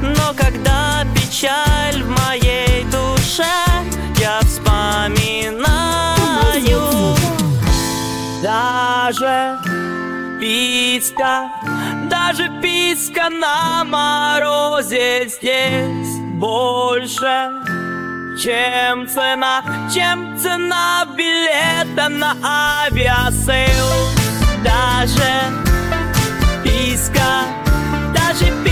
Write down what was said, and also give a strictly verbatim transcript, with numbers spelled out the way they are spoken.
Но когда печаль в моей душе, я вспоминаю даже писка, даже писка на морозе здесь больше, чем цена, чем цена билета на авиасейл. Даже писка, даже писка